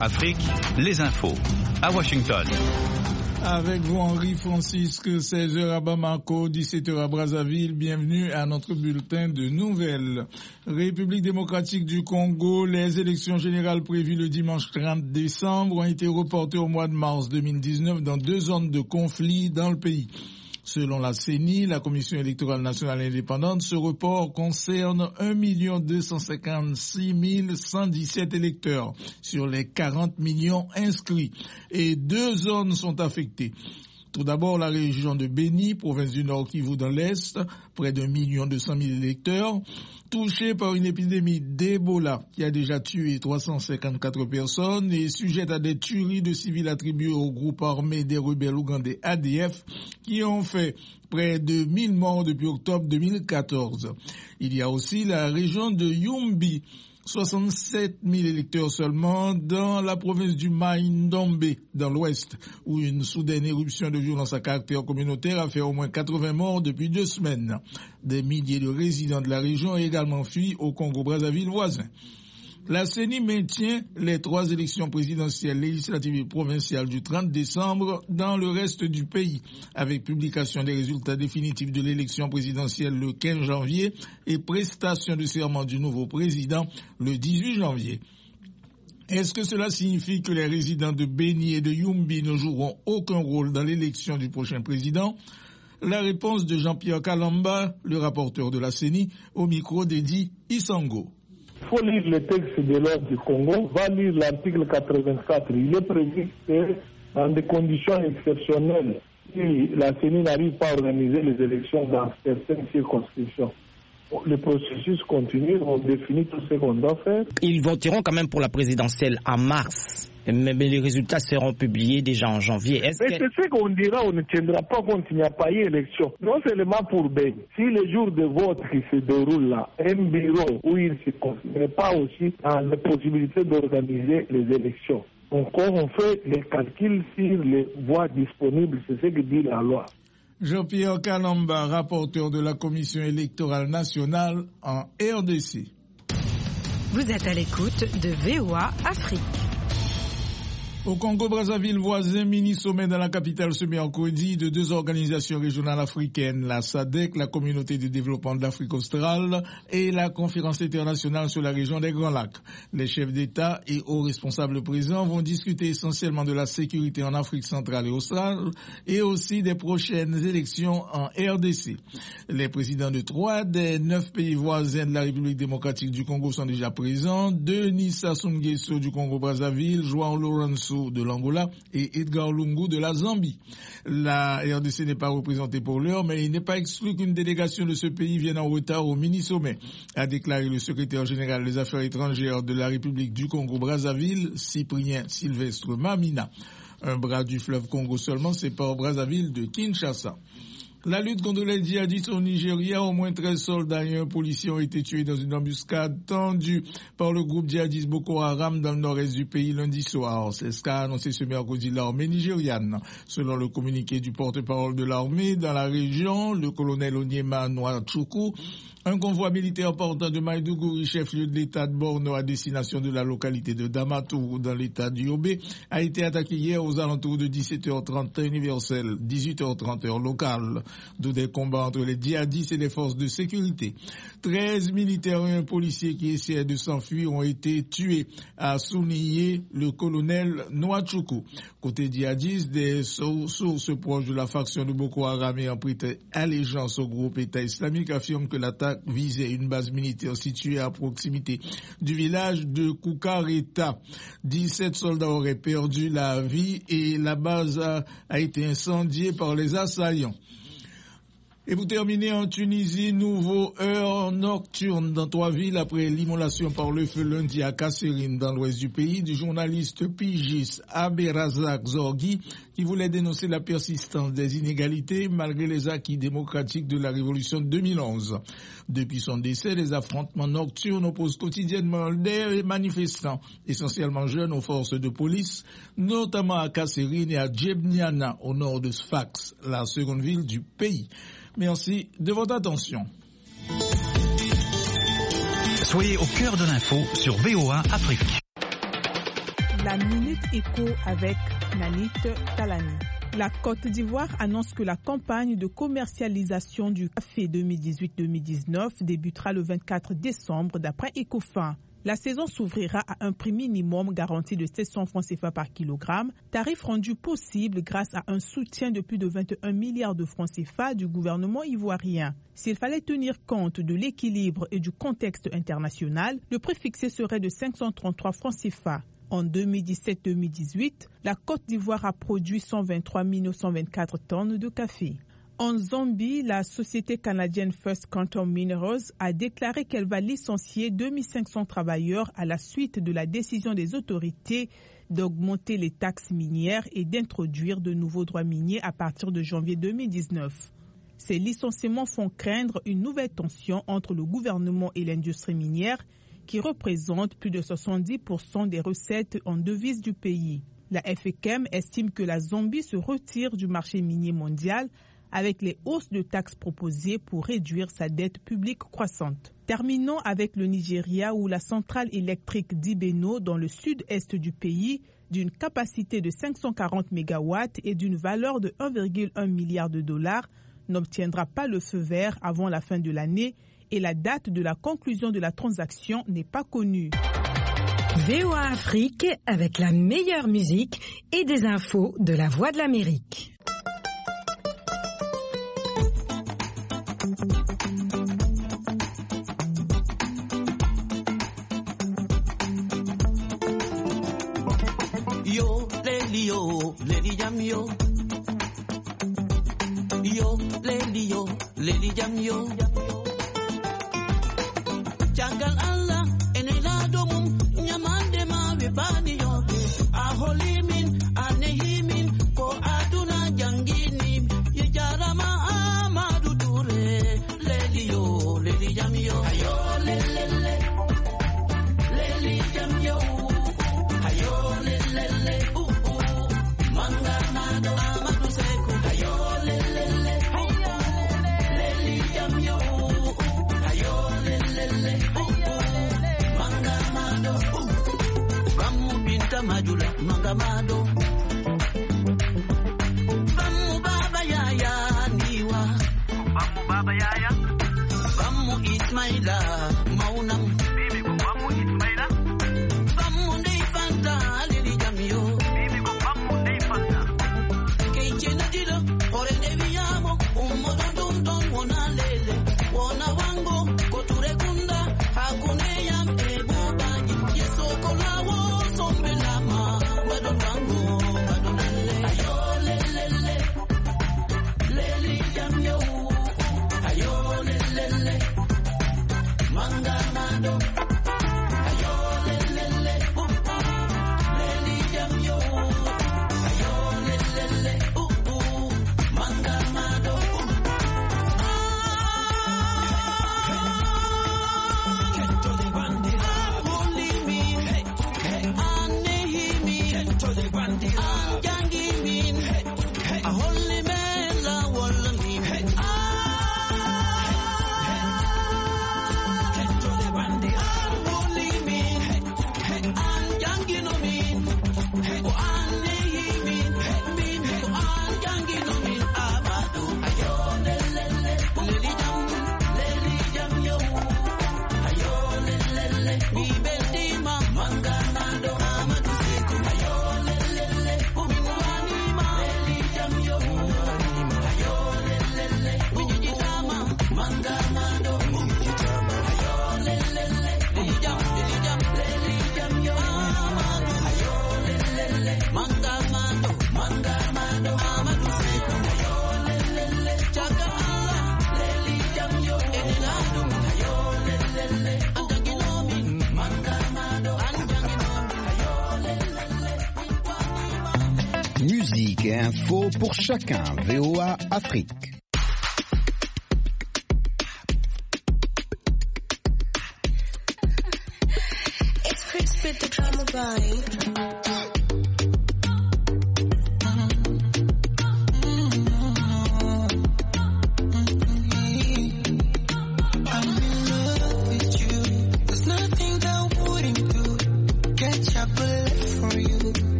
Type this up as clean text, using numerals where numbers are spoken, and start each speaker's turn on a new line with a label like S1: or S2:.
S1: Afrique, les infos, à Washington.
S2: Avec vous, Henri-Francisque, 16h à Bamako, 17h à Brazzaville. Bienvenue à notre bulletin de nouvelles. République démocratique du Congo, les élections générales prévues le dimanche 30 décembre ont été reportées au mois de mars 2019 dans 2 zones de conflit dans le pays. Selon la CENI, la Commission électorale nationale indépendante, ce report concerne 1 256 117 électeurs sur les 40 millions inscrits. Et 2 zones sont affectées. Tout d'abord, la région de Béni, province du Nord Kivu dans l'Est, près d'1 200 000 électeurs, touchée par une épidémie d'Ebola qui a déjà tué 354 personnes et sujette à des tueries de civils attribuées au groupe armé des rebelles ougandais ADF qui ont fait près de 1000 morts depuis octobre 2014. Il y a aussi la région de Yumbi, 67 000 électeurs seulement dans la province du Mai-Ndombe, dans l'ouest, où une soudaine éruption de violence à caractère communautaire a fait au moins 80 morts depuis 2 semaines. Des milliers de résidents de la région ont également fui au Congo-Brazzaville voisin. La CENI maintient les 3 élections présidentielles, législatives et provinciales du 30 décembre dans le reste du pays, avec publication des résultats définitifs de l'élection présidentielle le 15 janvier et prestation de serment du nouveau président le 18 janvier. Est-ce que cela signifie que les résidents de Béni et de Yumbi ne joueront aucun rôle dans l'élection du prochain président? La réponse de Jean-Pierre Kalamba, le rapporteur de la CENI, au micro d'Edi Isango.
S3: Il faut lire le texte de l'ordre du Congo, va lire l'article 84. Il est prévu que dans des conditions exceptionnelles, si la CENI n'arrive pas à organiser les élections dans certaines circonscriptions, le processus continue, on définit tout ce qu'on doit faire.
S4: Ils voteront quand même pour la présidentielle en mars, mais les résultats seront publiés déjà en janvier.
S3: C'est ce qu'on dira, on ne tiendra pas compte qu'il n'y a pas eu élection. Non seulement pour Ben, si le jour de vote qui se déroule là, un bureau où il ne se considère pas aussi dans la possibilité d'organiser les élections. Donc on fait les calculs sur les voies disponibles, c'est ce que dit la loi.
S2: Jean-Pierre Kalamba, rapporteur de la Commission électorale nationale en RDC.
S5: Vous êtes à l'écoute de VOA Afrique.
S2: Au Congo-Brazzaville voisin, mini-sommet dans la capitale ce mercredi de 2 organisations régionales africaines, la SADC, la Communauté de développement de l'Afrique australe, et la Conférence internationale sur la région des Grands Lacs. Les chefs d'État et hauts responsables présents vont discuter essentiellement de la sécurité en Afrique centrale et australe et aussi des prochaines élections en RDC. Les présidents de 3 des 9 pays voisins de la République démocratique du Congo sont déjà présents. Denis Sassou Nguesso du Congo-Brazzaville, João Lourenço de l'Angola et Edgar Lungu de la Zambie. La RDC n'est pas représentée pour l'heure, mais il n'est pas exclu qu'une délégation de ce pays vienne en retard au mini-sommet, a déclaré le secrétaire général des Affaires étrangères de la République du Congo-Brazzaville, Cyprien Sylvestre Mamina. Un bras du fleuve Congo seulement sépare Brazzaville de Kinshasa. La lutte contre les djihadistes au Nigeria, au moins 13 soldats et un policier ont été tués dans une embuscade tendue par le groupe djihadiste Boko Haram dans le nord-est du pays lundi soir. C'est ce qu'a annoncé ce mercredi l'armée nigériane. Selon le communiqué du porte-parole de l'armée dans la région, le colonel Onyema Nwachukwu, un convoi militaire partant de Maïdougouri, chef-lieu de l'état de Borno à destination de la localité de Damatou dans l'état du Yobe, a été attaqué hier aux alentours de 17h30 temps universel, 18h30 heure locale, d'où des combats entre les djihadistes et les forces de sécurité. 13 militaires et un policier qui essayaient de s'enfuir ont été tués, a souligné le colonel Nwachukwu. Côté djihadiste, des sources proches de la faction de Boko Haram ayant prêté allégeance au groupe État islamique affirment que l'attaque visait une base militaire située à proximité du village de Koukareta. 17 soldats auraient perdu la vie et la base a été incendiée par les assaillants. Et pour terminer, en Tunisie, nouveau heure nocturne dans 3 villes après l'immolation par le feu lundi à Kasserine dans l'ouest du pays du journaliste pigiste Abderrazak Zorgui qui voulait dénoncer la persistance des inégalités malgré les acquis démocratiques de la révolution de 2011. Depuis son décès, les affrontements nocturnes opposent quotidiennement des manifestants, essentiellement jeunes, aux forces de police, notamment à Kasserine et à Djebniana au nord de Sfax, la seconde ville du pays. Merci de votre attention.
S1: Soyez au cœur de l'info sur VOA Afrique.
S6: La Minute Éco avec Nanit Talani. La Côte d'Ivoire annonce que la campagne de commercialisation du café 2018-2019 débutera le 24 décembre d'après Ecofin. La saison s'ouvrira à un prix minimum garanti de 700 francs CFA par kilogramme, tarif rendu possible grâce à un soutien de plus de 21 milliards de francs CFA du gouvernement ivoirien. S'il fallait tenir compte de l'équilibre et du contexte international, le prix fixé serait de 533 francs CFA. En 2017-2018, la Côte d'Ivoire a produit 123 924 tonnes de café. En Zambie, la société canadienne First Quantum Minerals a déclaré qu'elle va licencier 2500 travailleurs à la suite de la décision des autorités d'augmenter les taxes minières et d'introduire de nouveaux droits miniers à partir de janvier 2019. Ces licenciements font craindre une nouvelle tension entre le gouvernement et l'industrie minière qui représente plus de 70% des recettes en devises du pays. La FECEM estime que la Zambie se retire du marché minier mondial avec les hausses de taxes proposées pour réduire sa dette publique croissante. Terminons avec le Nigeria où la centrale électrique d'Ibeno dans le sud-est du pays, d'une capacité de 540 MW et d'une valeur de 1,1 milliard de dollars, n'obtiendra pas le feu vert avant la fin de l'année et la date de la conclusion de la transaction n'est pas connue.
S5: VOA Afrique avec la meilleure musique et des infos de la Voix de l'Amérique.
S7: Yo, lady jam yo. Yo, lady jam yo. Jangal Allah, enelado mum, nyamande ma webani yo. Aholimin, anehimin, ko aduna jangini. Yejarama amadu dure. Lady jam yo. Ayo, lelele. Lady jam yo. Ayo, lelele. Manga mado amadu seko. Ayo, lelele. Lady jam yo. Ayo, lelele. Manga mado. Bamu binta majula. Manga mado. Bamu baba yaya niwa. Bamu baba yaya. Bamu Ismaila maunam. Bibi ko bamu Ismaila. Bamu ndey fanta leli jamio. Bibi ko bamu ndey fanta. Kei chena dilo ore neviamo umodo dum don wona lele. Wona wango koture kunda hakune yam ebo baji. Yeso kolawo sombelama bado wango bado lele. Ayo lele. Leli jamio. Ayo lele. Manga mado. Ayo lele. Leli jamio. Ayo lele. Manga mado. Kento de bandi. Holy me. Anehi me. Kento de bandi. Anjangi me. A holy man la walla me. Kento de bandi. Holy me. Anjangi no me. Ko anehi me. Ko anjangi no me. Amadu. Ayo lele. Leli jam yo. Ayo lele. Mi beldima. Manga mado. Amadu seko. Ayo lele. Umwani ma. Leli jam yo. Ayo lele. Unyijitama. Manga mado. Ayo lele. Leli jam yo. Amadu. Ayo lele. Manga mado. Amadu seko. Ayo lele. Chaka Allah. Leli jam yo. Eniladu. Ayo lele. Anjanginomi. Manga mado. Anjanginomi. Ayo lele.
S8: Musique et info pour chacun. VOA Afrique.
S9: It's Chris with the drama vibe.